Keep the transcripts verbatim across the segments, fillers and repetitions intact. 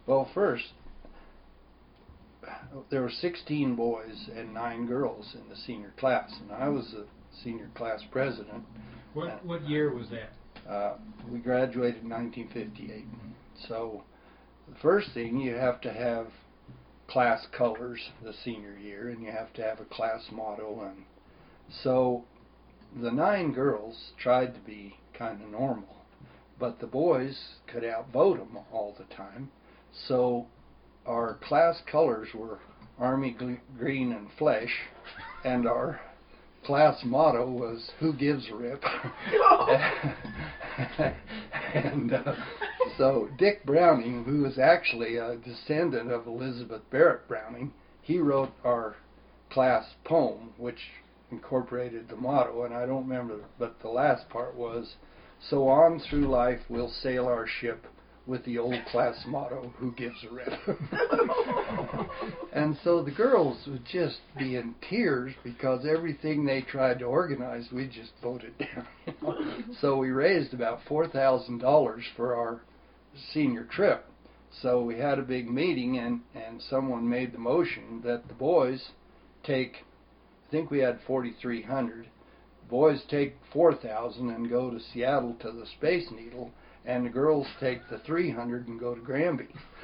Well, first, there were sixteen boys and nine girls in the senior class, and I was the senior class president. What what year was that? Uh, we graduated in nineteen fifty-eight. So the first thing, you have to have class colors the senior year, and you have to have a class motto. And so the nine girls tried to be kind of normal, but the boys could outvote them all the time. So our class colors were Army green and flesh, and our class motto was "Who gives a rip?" and uh, so Dick Browning, who was actually a descendant of Elizabeth Barrett Browning, he wrote our class poem, which incorporated the motto, and I don't remember, but the last part was, "So on through life we'll sail our ship with the old class motto, who gives a rip?" And so the girls would just be in tears because everything they tried to organize, we just voted down. You know? So we raised about four thousand dollars for our senior trip. So we had a big meeting, and, and someone made the motion that the boys take, I think we had forty-three hundred, boys take four thousand and go to Seattle to the Space Needle, and the girls take the three hundred and go to Granby.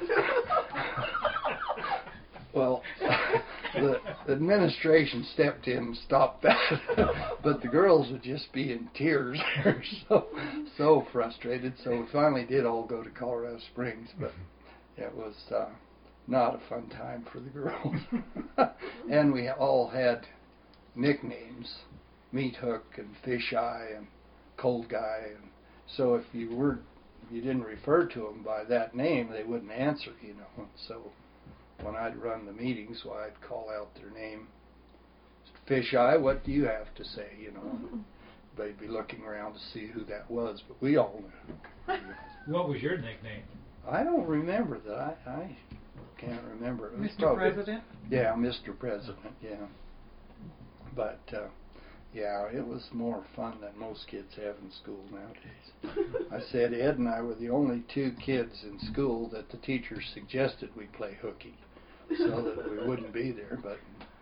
Well, the administration stepped in and stopped that, but the girls would just be in tears. They're so, so frustrated. So we finally did all go to Colorado Springs, but it was uh, not a fun time for the girls. And we all had nicknames, Meat Hook and Fish Eye and Cold Guy, and so if you weren't, if you didn't refer to them by that name, they wouldn't answer, you know. So when I'd run the meetings, well, I'd call out their name. "Fish Eye, what do you have to say?" You know. They'd be looking around to see who that was, but we all knew. What was your nickname? I don't remember that. I, I can't remember. It was Mister probably, President? Yeah, Mister President, yeah. But, uh, yeah, it was more fun than most kids have in school nowadays. I said Ed and I were the only two kids in school that the teachers suggested we play hooky so that we wouldn't be there, but